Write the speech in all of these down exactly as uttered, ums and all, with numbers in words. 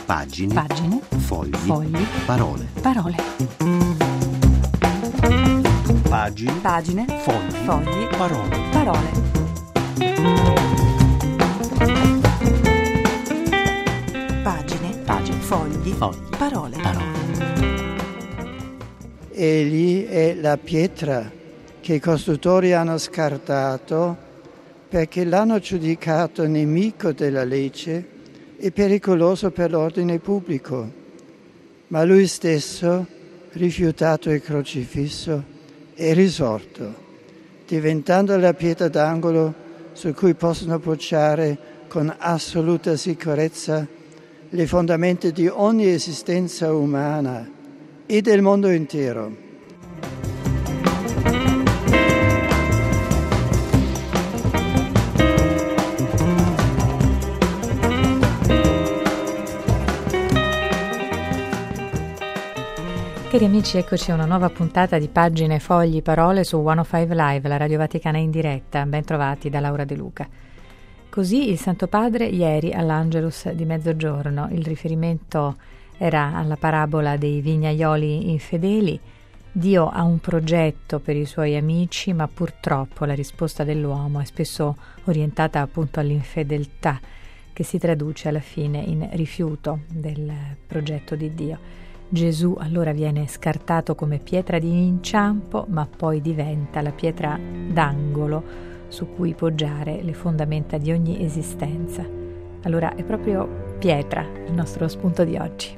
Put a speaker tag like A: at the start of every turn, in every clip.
A: Pagine.
B: Pagine.
A: Fogli.
B: Fogli.
A: Parole.
B: Parole.
A: Pagine.
B: Pagine.
A: Fogli.
B: Fogli.
A: Parole.
B: Parole. Pagine.
A: Pagine.
B: Fogli.
A: Fogli.
B: Parole.
A: Parole.
C: Egli è la pietra che i costruttori hanno scartato perché l'hanno giudicato nemico della legge e pericoloso per l'ordine pubblico. Ma lui stesso, rifiutato e crocifisso, è risorto, diventando la pietra d'angolo su cui possono poggiare con assoluta sicurezza le fondamenta di ogni esistenza umana e del mondo intero.
D: Cari amici, eccoci a una nuova puntata di Pagine, Fogli, Parole su centocinque Live, la Radio Vaticana in diretta. Ben trovati da Laura De Luca. Così il Santo Padre ieri all'Angelus di mezzogiorno, il riferimento era alla parabola dei vignaioli infedeli. Dio ha un progetto per i suoi amici, ma purtroppo la risposta dell'uomo è spesso orientata appunto all'infedeltà, che si traduce alla fine in rifiuto del progetto di Dio. Gesù allora viene scartato come pietra di inciampo, ma poi diventa la pietra d'angolo su cui poggiare le fondamenta di ogni esistenza. Allora è proprio pietra il nostro spunto di oggi.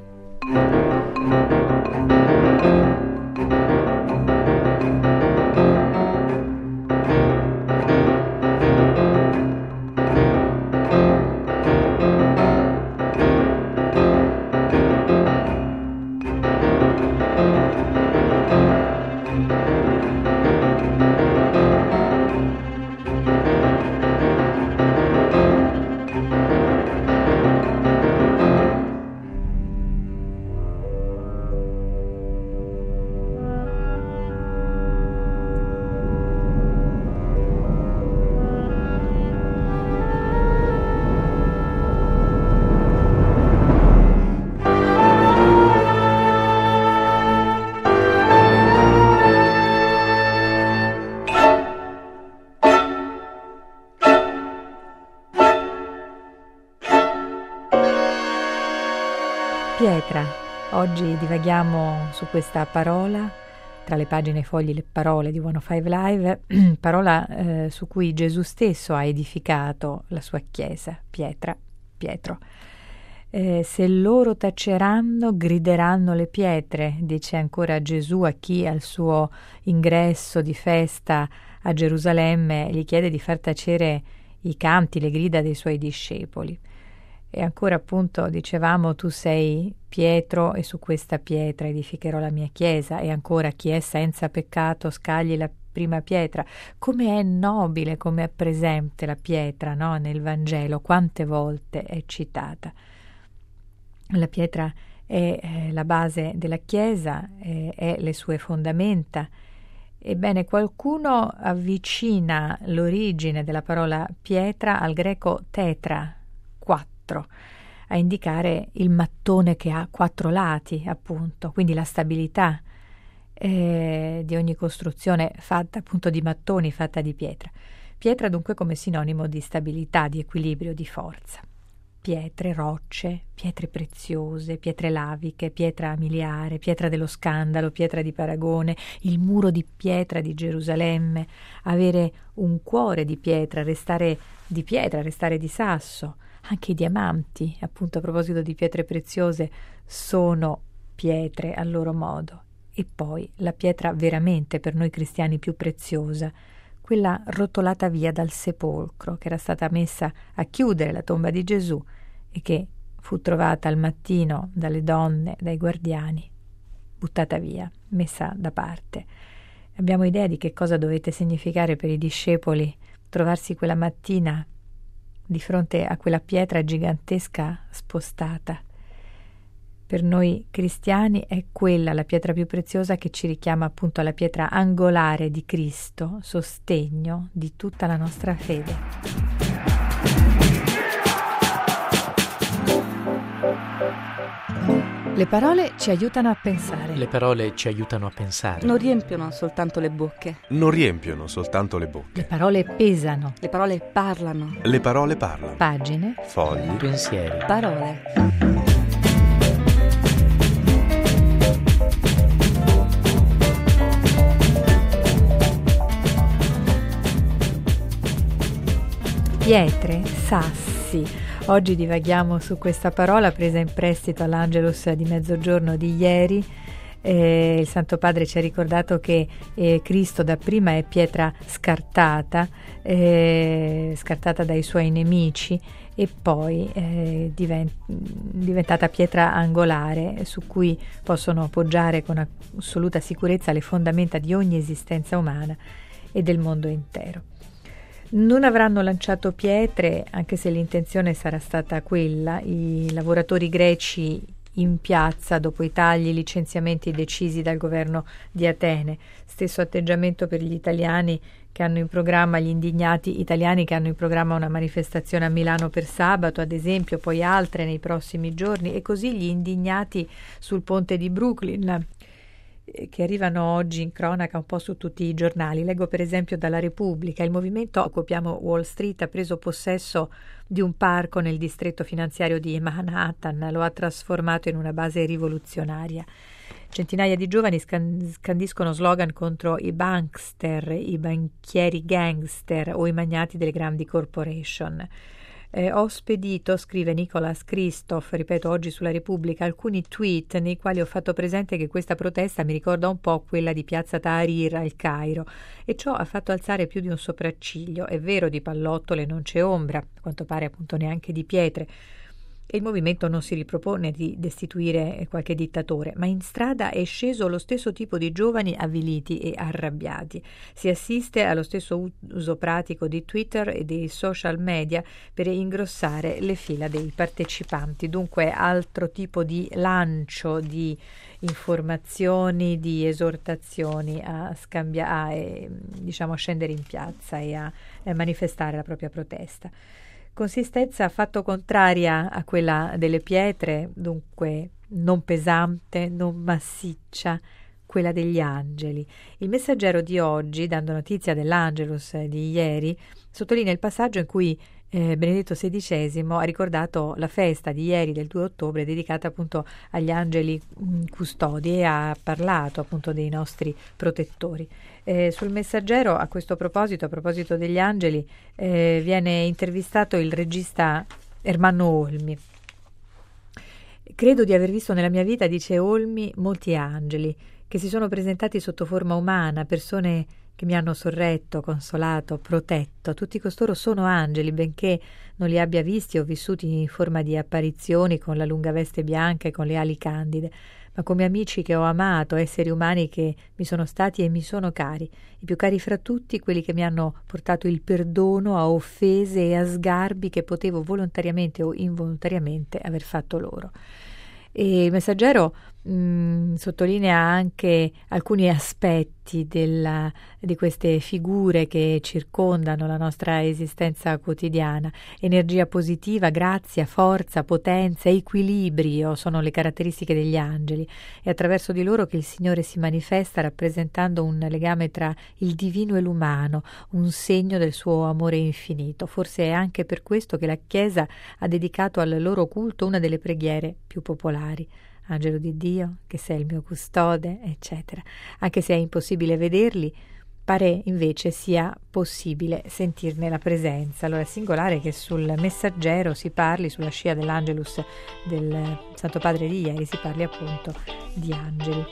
D: Pietra. Oggi divaghiamo su questa parola, tra le pagine e fogli le parole di centocinque Live, parola eh, su cui Gesù stesso ha edificato la sua chiesa, pietra, Pietro. Eh, se loro taceranno, grideranno le pietre, dice ancora Gesù a chi al suo ingresso di festa a Gerusalemme gli chiede di far tacere i canti, le grida dei suoi discepoli. E ancora appunto dicevamo tu sei Pietro e su questa pietra edificherò la mia chiesa, e ancora chi è senza peccato scagli la prima pietra. Come è nobile, come è presente la pietra, no? Nel Vangelo, quante volte è citata. La pietra è eh, la base della chiesa, eh, è le sue fondamenta. Ebbene, qualcuno avvicina l'origine della parola pietra al greco tetra, quattro, a indicare il mattone che ha quattro lati, appunto, quindi la stabilità eh, di ogni costruzione fatta appunto di mattoni, fatta di pietra. Pietra dunque come sinonimo di stabilità, di equilibrio, di forza. Pietre, rocce, pietre preziose, pietre laviche, pietra miliare, pietra dello scandalo, pietra di paragone, il muro di pietra di Gerusalemme, avere un cuore di pietra, restare di pietra, restare di sasso. Anche i diamanti, appunto a proposito di pietre preziose, sono pietre a loro modo. E poi la pietra veramente per noi cristiani più preziosa, quella rotolata via dal sepolcro, che era stata messa a chiudere la tomba di Gesù e che fu trovata al mattino dalle donne, dai guardiani, buttata via, messa da parte. Abbiamo idea di che cosa dovette significare per i discepoli trovarsi quella mattina di fronte a quella pietra gigantesca spostata. Per noi cristiani è quella la pietra più preziosa che ci richiama appunto alla pietra angolare di Cristo, sostegno di tutta la nostra fede. Le parole ci aiutano a pensare.
E: Le parole ci aiutano a pensare.
F: Non riempiono soltanto le bocche.
A: Non riempiono soltanto le bocche.
D: Le parole pesano.
F: Le parole parlano.
A: Le parole parlano.
D: Pagine.
A: Fogli.
E: Pensieri.
F: Parole.
D: Pietre, sassi. Oggi divaghiamo su questa parola presa in prestito all'Angelus di mezzogiorno di ieri. Eh, il Santo Padre ci ha ricordato che eh, Cristo dapprima è pietra scartata, eh, scartata dai suoi nemici, e poi eh, divent- diventata pietra angolare su cui possono poggiare con assoluta sicurezza le fondamenta di ogni esistenza umana e del mondo intero. Non avranno lanciato pietre, anche se l'intenzione sarà stata quella, i lavoratori greci in piazza dopo i tagli e i licenziamenti decisi dal governo di Atene. Stesso atteggiamento per gli italiani che hanno in programma, gli indignati italiani che hanno in programma una manifestazione a Milano per sabato, ad esempio, poi altre nei prossimi giorni, e così gli indignati sul ponte di Brooklyn, che arrivano oggi in cronaca un po' su tutti i giornali. Leggo per esempio dalla Repubblica: il movimento Occupiamo Wall Street ha preso possesso di un parco nel distretto finanziario di Manhattan, lo ha trasformato in una base rivoluzionaria. Centinaia di giovani scandiscono slogan contro i bankster, i banchieri gangster o i magnati delle grandi corporation. Eh, ho spedito, scrive Nicholas Christoph, ripeto oggi sulla Repubblica, alcuni tweet nei quali ho fatto presente che questa protesta mi ricorda un po' quella di piazza Tahrir al Cairo, e ciò ha fatto alzare più di un sopracciglio. È vero, di pallottole non c'è ombra, a quanto pare appunto neanche di pietre, e il movimento non si ripropone di destituire qualche dittatore, ma in strada è sceso lo stesso tipo di giovani avviliti e arrabbiati. Si assiste allo stesso uso pratico di Twitter e dei social media per ingrossare le fila dei partecipanti. Dunque altro tipo di lancio di informazioni, di esortazioni a scambiare, a, eh, diciamo, a scendere in piazza e a, a manifestare la propria protesta. Consistenza affatto contraria a quella delle pietre, dunque non pesante, non massiccia, quella degli angeli. Il Messaggero di oggi, dando notizia dell'Angelus di ieri, sottolinea il passaggio in cui eh, Benedetto sedicesimo ha ricordato la festa di ieri del due ottobre dedicata appunto agli angeli mh, custodi, e ha parlato appunto dei nostri protettori. Eh, sul Messaggero, a questo proposito, a proposito degli angeli, eh, viene intervistato il regista Ermanno Olmi. Credo di aver visto nella mia vita, dice Olmi, molti angeli che si sono presentati sotto forma umana, persone che mi hanno sorretto, consolato, protetto. Tutti costoro sono angeli, benché non li abbia visti o vissuti in forma di apparizioni con la lunga veste bianca e con le ali candide, ma come amici che ho amato, esseri umani che mi sono stati e mi sono cari, i più cari fra tutti quelli che mi hanno portato il perdono a offese e a sgarbi che potevo volontariamente o involontariamente aver fatto loro. E il Messaggero mh, sottolinea anche alcuni aspetti della, di queste figure che circondano la nostra esistenza quotidiana. Energia positiva, grazia, forza, potenza, equilibrio sono le caratteristiche degli angeli. È attraverso di loro che il Signore si manifesta, rappresentando un legame tra il divino e l'umano, un segno del suo amore infinito. Forse è anche per questo che la Chiesa ha dedicato al loro culto una delle preghiere più popolari. Angelo di Dio, che sei il mio custode, eccetera. Anche se è impossibile vederli, pare invece sia possibile sentirne la presenza. Allora è singolare che sul Messaggero si parli, sulla scia dell'Angelus del Santo Padre di ieri, si parli appunto di angeli.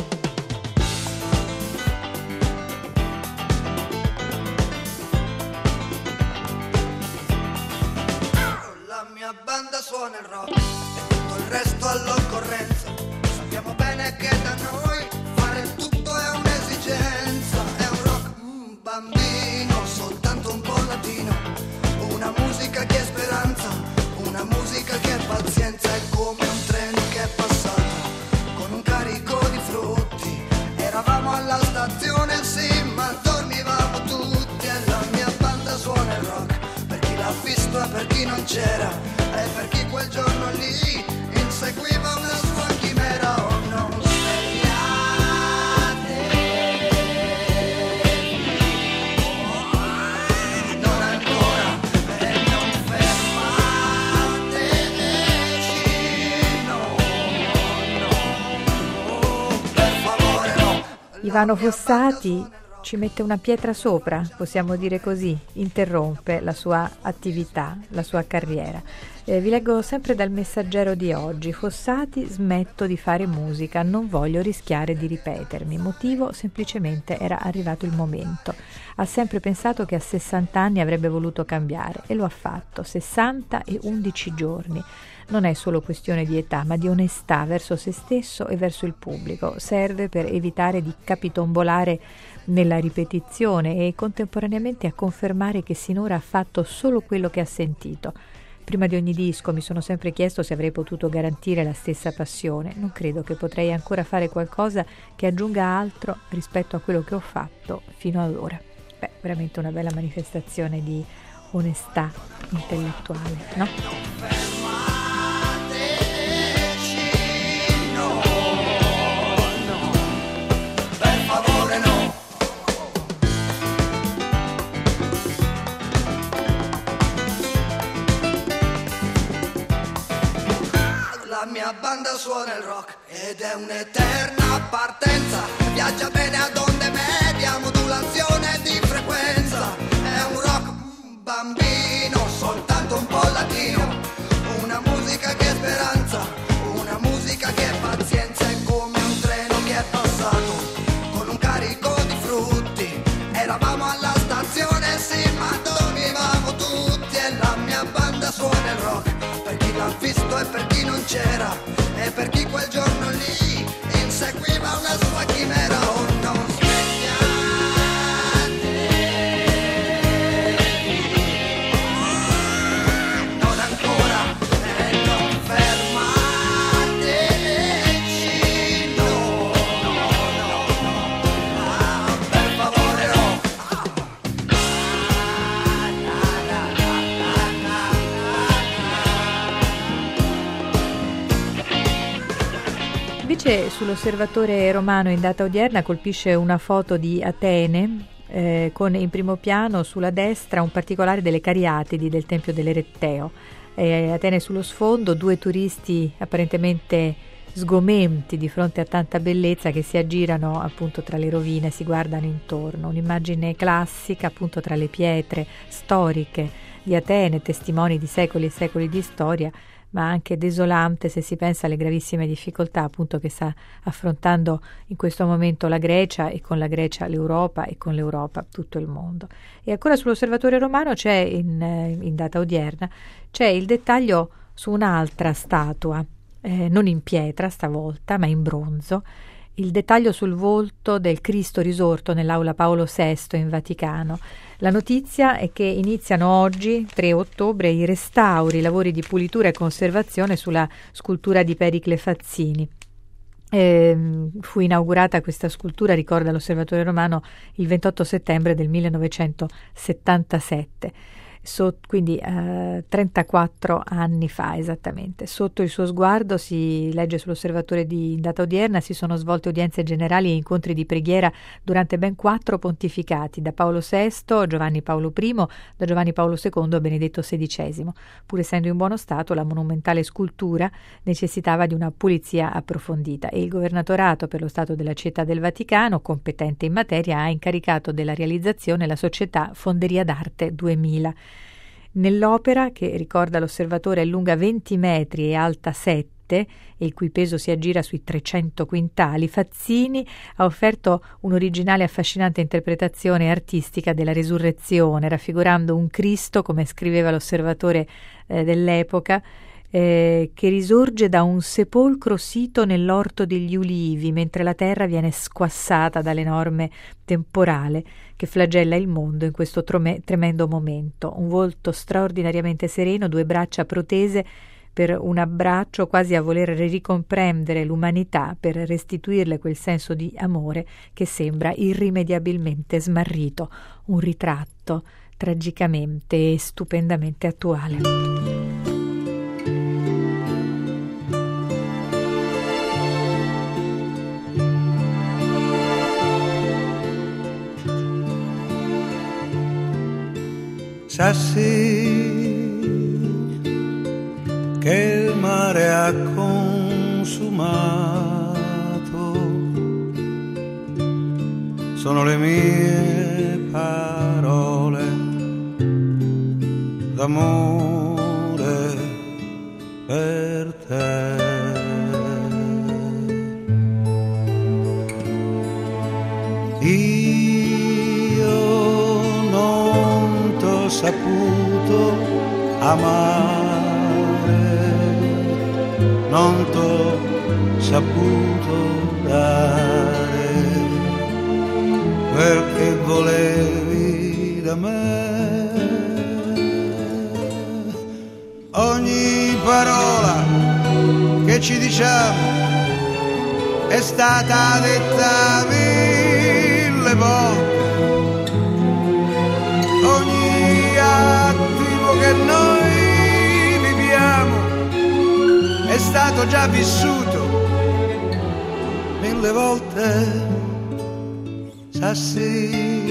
G: La mia banda suona il rock e tutto il resto all'occorrenza. Sappiamo bene che da noi fare tutto è un'esigenza. È un rock mm, bambino, soltanto un po' latino. Una musica che è speranza, una musica che è pazienza. È come un treno che è passato con un carico di frutti. Eravamo alla stazione, sì, ma dormivamo tutti. E la mia banda suona il rock per chi l'ha visto e per chi non c'era, e per chi quel giorno lì inseguiva una sua chimera.
D: Ivano Fossati ci mette una pietra sopra, possiamo dire così, interrompe la sua attività, la sua carriera. Eh, vi leggo sempre dal Messaggero di oggi. Fossati: smetto di fare musica, non voglio rischiare di ripetermi. Motivo: semplicemente era arrivato il momento. Ha sempre pensato che a sessanta anni avrebbe voluto cambiare e lo ha fatto. sessanta e undici giorni. Non è solo questione di età, ma di onestà verso se stesso e verso il pubblico. Serve per evitare di capitombolare nella ripetizione e contemporaneamente a confermare che sinora ha fatto solo quello che ha sentito. Prima di ogni disco mi sono sempre chiesto se avrei potuto garantire la stessa passione. Non credo che potrei ancora fare qualcosa che aggiunga altro rispetto a quello che ho fatto fino ad ora. Beh, veramente una bella manifestazione di onestà intellettuale, no?
G: La mia banda suona il rock ed è un'eterna partenza. Viaggia bene ad onde medie, a modulazione di frequenza. È un rock bambino, soltanto un po' latino. Una musica che è speranza, una musica che è pazienza. È come un treno che è passato con un carico di frutti. Eravamo alla stazione, sì, ma dormivamo tutti. E la mia banda suona il rock per chi l'ha visto e per chi non c'era, e per chi quel giorno lì inseguiva una sua chimera. Oh, non svegliatevi, non ancora, e non fermateci, no, no, no, ah, per favore, no.
D: Invece sull'Osservatore Romano in data odierna colpisce una foto di Atene eh, con in primo piano sulla destra un particolare delle Cariatidi del Tempio dell'Eretteo. Eh, Atene sullo sfondo, due turisti apparentemente sgomenti di fronte a tanta bellezza che si aggirano appunto tra le rovine, si guardano intorno. Un'immagine classica appunto tra le pietre storiche di Atene, testimoni di secoli e secoli di storia, ma anche desolante se si pensa alle gravissime difficoltà appunto che sta affrontando in questo momento la Grecia, e con la Grecia l'Europa, e con l'Europa tutto il mondo. E ancora sull'Osservatore Romano c'è in, in data odierna c'è il dettaglio su un'altra statua, eh, non in pietra stavolta ma in bronzo, il dettaglio sul volto del Cristo risorto nell'Aula Paolo sesto in Vaticano. La notizia è che iniziano oggi, tre ottobre, i restauri, i lavori di pulitura e conservazione sulla scultura di Pericle Fazzini. Eh, fu inaugurata questa scultura, ricorda l'Osservatore Romano, il ventotto settembre del millenovecentosettantasette. So, quindi eh, trentaquattro anni fa esattamente. Sotto il suo sguardo, si legge sull'Osservatore di data odierna, si sono svolte udienze generali e incontri di preghiera durante ben quattro pontificati, da Paolo sesto, Giovanni Paolo primo, da Giovanni Paolo secondo a Benedetto sedicesimo. Pur essendo in buono stato, la monumentale scultura necessitava di una pulizia approfondita e il Governatorato per lo Stato della Città del Vaticano, competente in materia, ha incaricato della realizzazione la società Fonderia d'Arte duemila. Nell'opera, che ricorda l'Osservatore è lunga venti metri e alta sette, e il cui peso si aggira sui trecento quintali, Fazzini ha offerto un'originale e affascinante interpretazione artistica della Resurrezione, raffigurando un Cristo, come scriveva l'Osservatore eh, dell'epoca, Eh, che risorge da un sepolcro sito nell'orto degli ulivi, mentre la terra viene squassata dall'enorme temporale che flagella il mondo in questo trome- tremendo momento. Un volto straordinariamente sereno, due braccia protese per un abbraccio, quasi a voler ricomprendere l'umanità, per restituirle quel senso di amore che sembra irrimediabilmente smarrito. Un ritratto tragicamente e stupendamente attuale.
H: Sassi che il mare ha consumato
G: sono le mie parole d'amore per te. Io non t'ho saputo amare, non t'ho saputo dare quel che volevi da me. Ogni parola che ci diciamo è stata detta mille volte, ogni attimo che noi viviamo è stato già vissuto mille volte. Sassi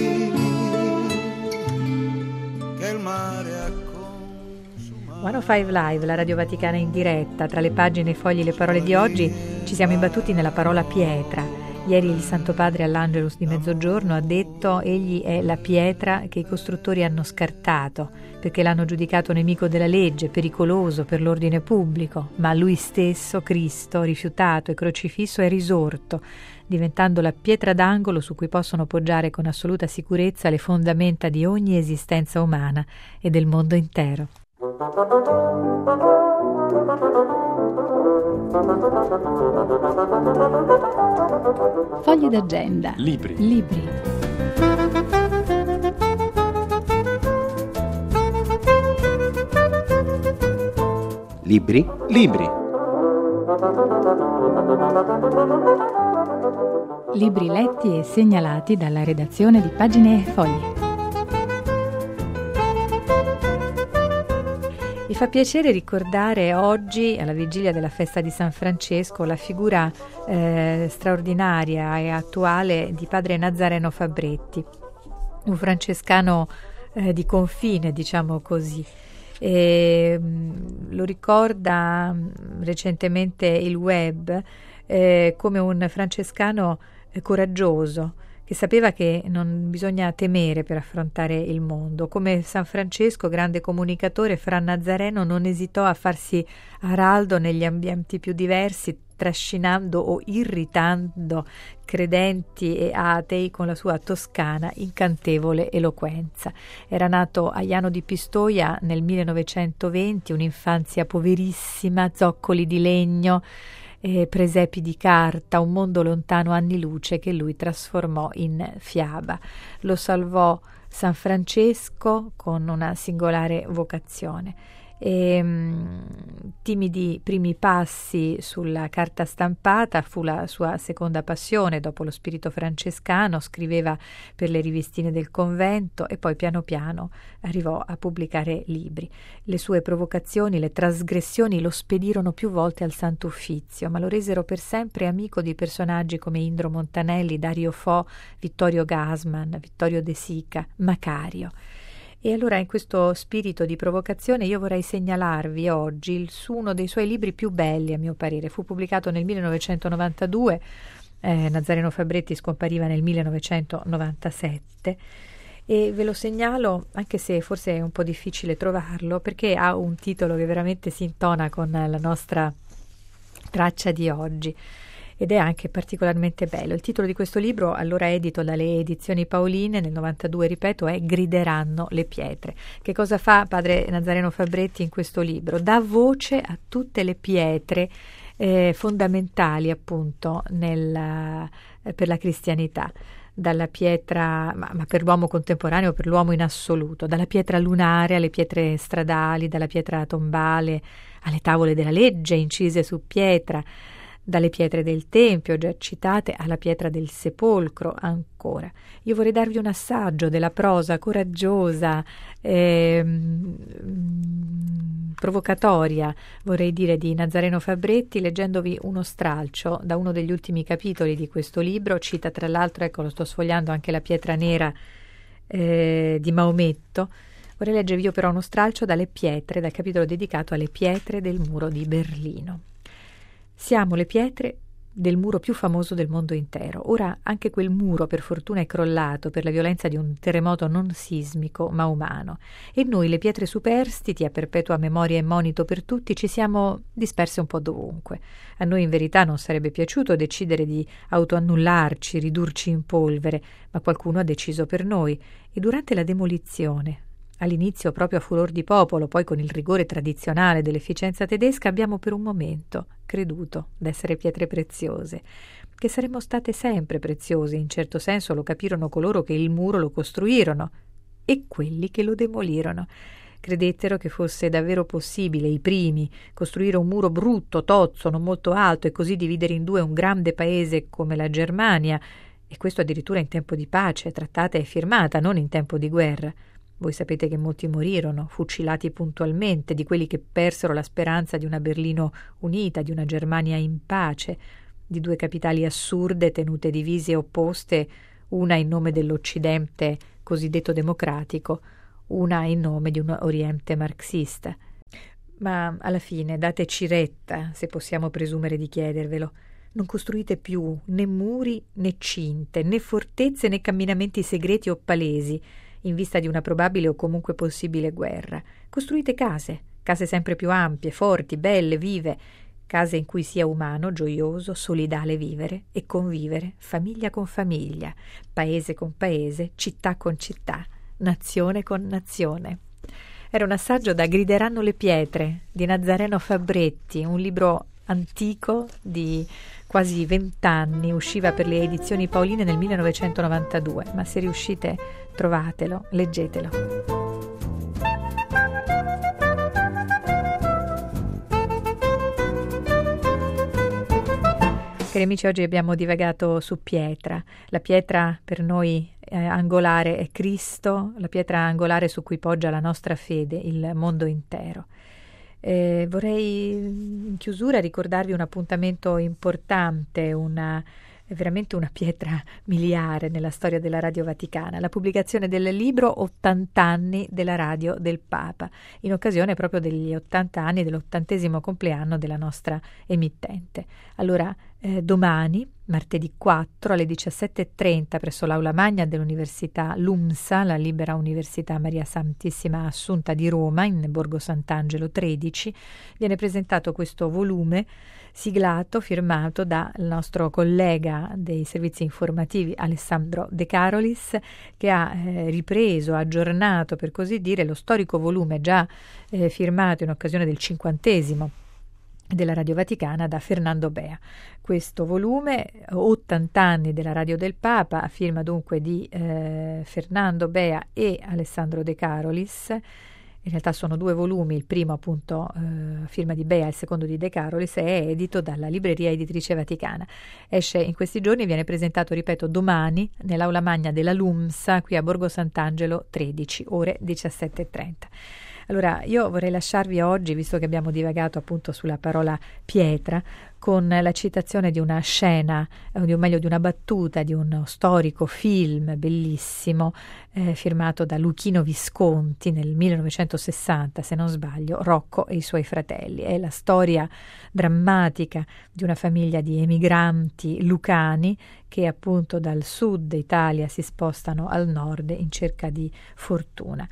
G: che il mare ha
D: centocinque Live, la Radio Vaticana in diretta. Tra le pagine, i fogli, le parole di oggi ci siamo imbattuti nella parola pietra. Ieri il Santo Padre all'Angelus di mezzogiorno ha detto: egli è la pietra che i costruttori hanno scartato perché l'hanno giudicato nemico della legge, pericoloso per l'ordine pubblico, ma lui stesso, Cristo, rifiutato e crocifisso, è risorto, diventando la pietra d'angolo su cui possono poggiare con assoluta sicurezza le fondamenta di ogni esistenza umana e del mondo intero.
H: Fogli d'agenda.
A: Libri.
H: Libri.
I: Libri. Libri.
H: Libri letti e segnalati dalla redazione di Pagine e Fogli.
D: Mi fa piacere ricordare oggi, alla vigilia della festa di San Francesco, la figura eh, straordinaria e attuale di padre Nazareno Fabretti, un francescano eh, di confine, diciamo così. E, mh, lo ricorda mh, recentemente il web eh, come un francescano eh, coraggioso, che sapeva che non bisogna temere per affrontare il mondo. Come San Francesco, grande comunicatore, Fra Nazareno non esitò a farsi araldo negli ambienti più diversi, trascinando o irritando credenti e atei con la sua toscana, incantevole eloquenza. Era nato a Iano di Pistoia nel millenovecentoventi, un'infanzia poverissima, zoccoli di legno, Eh, presepi di carta, un mondo lontano anni luce che lui trasformò in fiaba. Lo salvò San Francesco con una singolare vocazione. E, mh, timidi primi passi sulla carta stampata fu la sua seconda passione. Dopo lo spirito francescano scriveva per le rivistine del convento e poi piano piano arrivò a pubblicare libri. Le sue provocazioni, le trasgressioni lo spedirono più volte al Santo Uffizio, ma lo resero per sempre amico di personaggi come Indro Montanelli, Dario Fo, Vittorio Gassman, Vittorio De Sica, Macario. E allora, in questo spirito di provocazione, io vorrei segnalarvi oggi il, su uno dei suoi libri più belli, a mio parere. Fu pubblicato nel millenovecentonovantadue, eh, Nazareno Fabretti scompariva nel millenovecentonovantasette, e ve lo segnalo anche se forse è un po' difficile trovarlo, perché ha un titolo che veramente si intona con la nostra traccia di oggi. Ed è anche particolarmente bello. Il titolo di questo libro, allora edito dalle Edizioni Paoline, nel novantadue, ripeto, è Grideranno le pietre. Che cosa fa padre Nazareno Fabretti in questo libro? Dà voce a tutte le pietre eh, fondamentali, appunto, nella, eh, per la cristianità. Dalla pietra, ma, ma per l'uomo contemporaneo, per l'uomo in assoluto, dalla pietra lunare alle pietre stradali, dalla pietra tombale alle tavole della legge incise su pietra, dalle pietre del Tempio, già citate, alla pietra del sepolcro ancora. Io vorrei darvi un assaggio della prosa coraggiosa, ehm, provocatoria, vorrei dire, di Nazareno Fabretti, leggendovi uno stralcio da uno degli ultimi capitoli di questo libro. Cita tra l'altro, ecco, lo sto sfogliando, anche la pietra nera eh, di Maometto. Vorrei leggervi io però uno stralcio dalle pietre, dal capitolo dedicato alle pietre del muro di Berlino. Siamo le pietre del muro più famoso del mondo intero. Ora anche quel muro per fortuna è crollato per la violenza di un terremoto non sismico ma umano, e noi, le pietre superstiti a perpetua memoria e monito per tutti, ci siamo disperse un po' dovunque. A noi in verità non sarebbe piaciuto decidere di autoannullarci, ridurci in polvere, ma qualcuno ha deciso per noi, e durante la demolizione, all'inizio proprio a furor di popolo, poi con il rigore tradizionale dell'efficienza tedesca, abbiamo per un momento creduto d'essere pietre preziose, che saremmo state sempre preziose, in certo senso lo capirono coloro che il muro lo costruirono e quelli che lo demolirono. Credettero che fosse davvero possibile, i primi, costruire un muro brutto, tozzo, non molto alto, e così dividere in due un grande paese come la Germania, e questo addirittura in tempo di pace, trattata e firmata, non in tempo di guerra. Voi sapete che molti morirono, fucilati puntualmente, di quelli che persero la speranza di una Berlino unita, di una Germania in pace, di due capitali assurde tenute divise e opposte, una in nome dell'Occidente cosiddetto democratico, una in nome di un Oriente marxista. Ma alla fine dateci retta, se possiamo presumere di chiedervelo. Non costruite più né muri né cinte, né fortezze né camminamenti segreti o palesi, in vista di una probabile o comunque possibile guerra. Costruite case, case sempre più ampie, forti, belle, vive, case in cui sia umano, gioioso, solidale vivere e convivere, famiglia con famiglia, paese con paese, città con città, nazione con nazione. Era un assaggio da Grideranno le pietre di Nazareno Fabretti, un libro antico di quasi vent'anni, usciva per le edizioni Paoline nel millenovecentonovantadue, ma se riuscite trovatelo, leggetelo. Cari amici, oggi abbiamo divagato su pietra. La pietra per noi eh, angolare è Cristo, la pietra angolare su cui poggia la nostra fede, il mondo intero. Eh, vorrei in chiusura ricordarvi un appuntamento importante, una, veramente una pietra miliare nella storia della Radio Vaticana, la pubblicazione del libro ottanta anni della Radio del Papa, in occasione proprio degli ottanta anni dell'ottantesimo compleanno della nostra emittente. Allora, eh, domani, martedì quattro alle diciassette e trenta presso l'Aula Magna dell'Università LUMSA, la Libera Università Maria Santissima Assunta di Roma, in Borgo Sant'Angelo tredici, viene presentato questo volume siglato, firmato dal nostro collega dei servizi informativi Alessandro De Carolis, che ha eh, ripreso, aggiornato per così dire lo storico volume già eh, firmato in occasione del cinquantesimo della Radio Vaticana da Fernando Bea. Questo volume, ottanta anni della Radio del Papa, a firma dunque di eh, Fernando Bea e Alessandro De Carolis. In realtà sono due volumi, il primo appunto eh, firma di Bea e il secondo di De Carolis, è edito dalla Libreria Editrice Vaticana. Esce in questi giorni e viene presentato, ripeto, domani nell'Aula Magna della LUMSA qui a Borgo Sant'Angelo tredici, ore diciassette e trenta. Allora, io vorrei lasciarvi oggi, visto che abbiamo divagato appunto sulla parola pietra, con la citazione di una scena, o meglio di una battuta di uno storico film bellissimo, eh, firmato da Luchino Visconti nel millenovecentosessanta, se non sbaglio, Rocco e i suoi fratelli. È la storia drammatica di una famiglia di emigranti lucani che appunto dal sud Italia si spostano al nord in cerca di fortuna.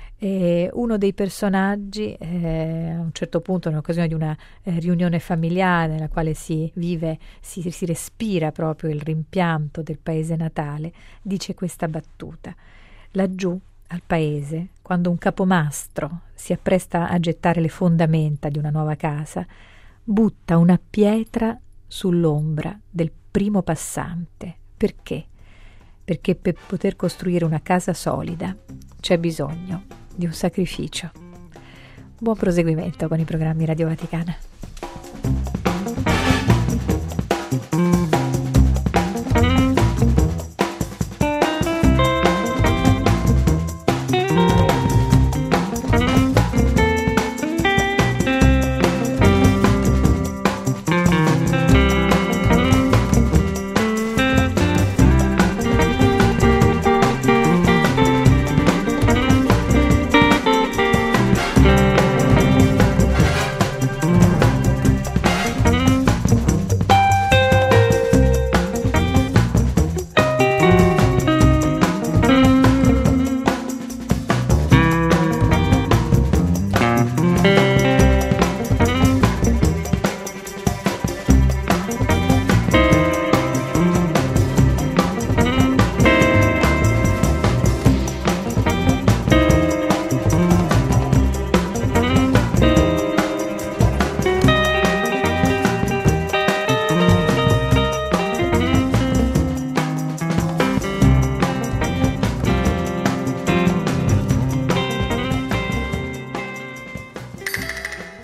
D: E uno dei personaggi eh, a un certo punto, in occasione di una eh, riunione familiare nella quale si vive, si, si respira proprio il rimpianto del paese natale, dice questa battuta: laggiù al paese, quando un capomastro si appresta a gettare le fondamenta di una nuova casa, butta una pietra sull'ombra del primo passante. Perché? Perché per poter costruire una casa solida c'è bisogno di un sacrificio. Buon proseguimento con i programmi Radio Vaticana.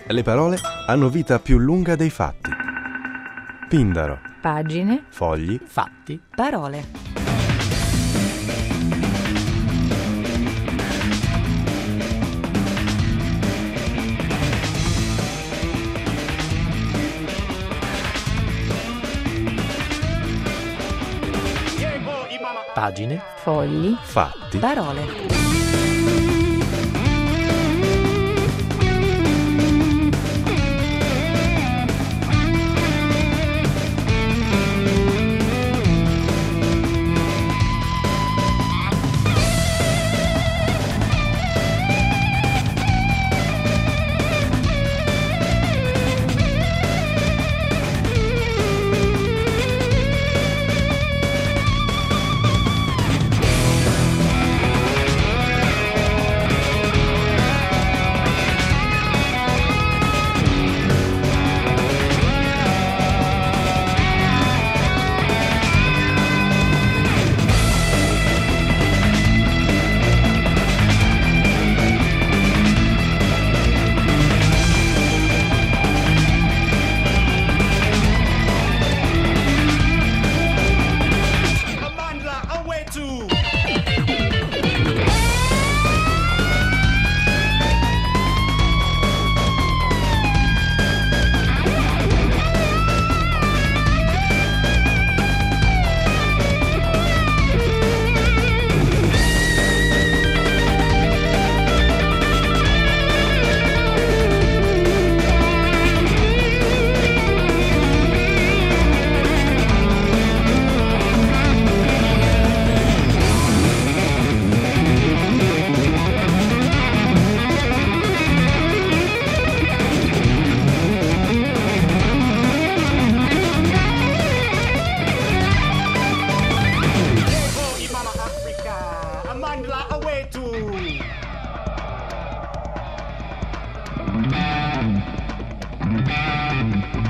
A: Le parole hanno vita più lunga dei fatti. Pindaro.
D: Pagine.
A: Fogli.
E: Fatti.
F: Parole.
E: Pagine.
D: Fogli.
A: Fatti.
F: Parole.
J: Thank you.